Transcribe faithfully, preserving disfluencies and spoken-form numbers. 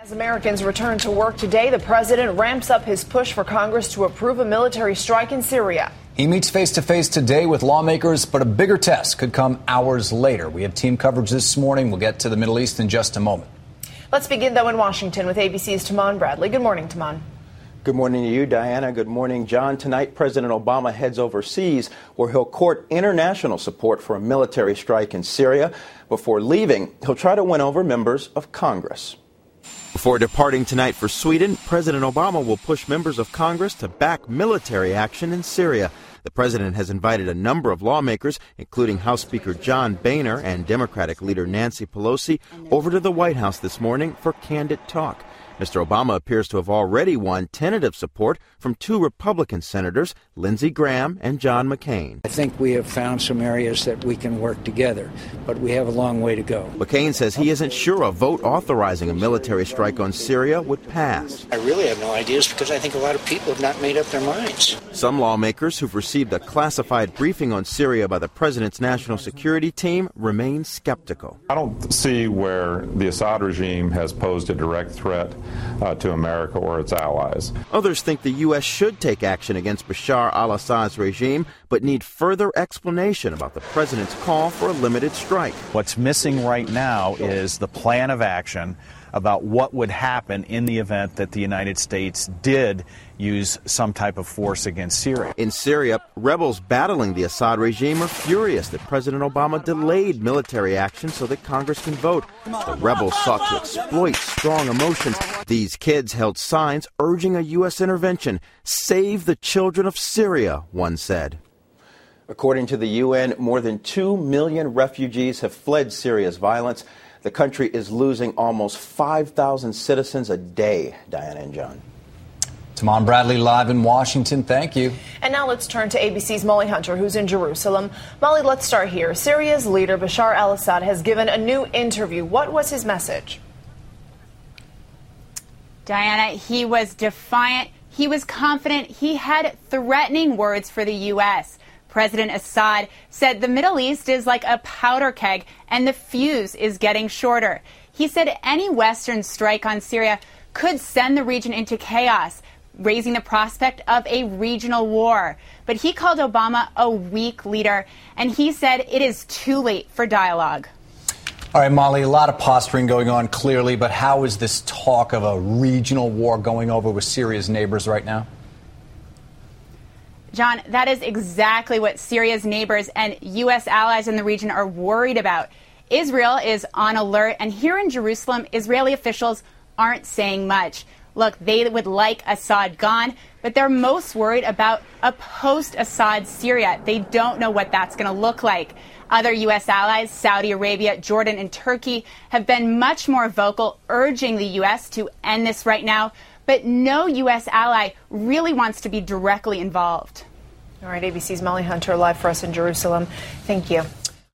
As Americans return to work today, the president ramps up his push for Congress to approve a military strike in Syria. He meets face-to-face today with lawmakers, but a bigger test could come hours later. We have team coverage this morning. We'll get to the Middle East in just a moment. Let's begin, though, in Washington with A B C's Taman Bradley. Good morning, Taman. Good morning to you, Diana. Good morning, John. Tonight, President Obama heads overseas where he'll court international support for a military strike in Syria. Before leaving, he'll try to win over members of Congress. Before departing tonight for Sweden, President Obama will push members of Congress to back military action in Syria. The president has invited a number of lawmakers, including House Speaker John Boehner and Democratic leader Nancy Pelosi, over to the White House this morning for candid talk. Mister Obama appears to have already won tentative support from two Republican senators, Lindsey Graham and John McCain. I think we have found some areas that we can work together, but we have a long way to go. McCain says he isn't sure a vote authorizing a military strike on Syria would pass. I really have no ideas because I think a lot of people have not made up their minds. Some lawmakers who've received a classified briefing on Syria by the president's national security team remain skeptical. I don't see where the Assad regime has posed a direct threat Uh, to America or its allies. Others think the U S should take action against Bashar al-Assad's regime, but need further explanation about the president's call for a limited strike. What's missing right now is the plan of action about what would happen in the event that the United States did use some type of force against Syria. In Syria, rebels battling the Assad regime are furious that President Obama delayed military action so that Congress can vote. The rebels sought to exploit strong emotions. These kids held signs urging a U S intervention. Save the children of Syria, one said. According to the U N, more than two million refugees have fled Syria's violence. The country is losing almost five thousand citizens a day, Diana and John. Taman Bradley live in Washington. Thank you. And now let's turn to A B C's Molly Hunter, who's in Jerusalem. Molly, let's start here. Syria's leader, Bashar al-Assad, has given a new interview. What was his message? Diana, he was defiant. He was confident. He had threatening words for the U S. President Assad said the Middle East is like a powder keg and the fuse is getting shorter. He said any Western strike on Syria could send the region into chaos, raising the prospect of a regional war. But he called Obama a weak leader, and he said it is too late for dialogue. All right, Molly, a lot of posturing going on clearly, but how is this talk of a regional war going over with Syria's neighbors right now? John, that is exactly what Syria's neighbors and U S allies in the region are worried about. Israel is on alert, and here in Jerusalem, Israeli officials aren't saying much. Look, they would like Assad gone, but they're most worried about a post-Assad Syria. They don't know what that's going to look like. Other U S allies, Saudi Arabia, Jordan, and Turkey, have been much more vocal, urging the U S to end this right now. But no U S ally really wants to be directly involved. All right, A B C's Molly Hunter live for us in Jerusalem. Thank you.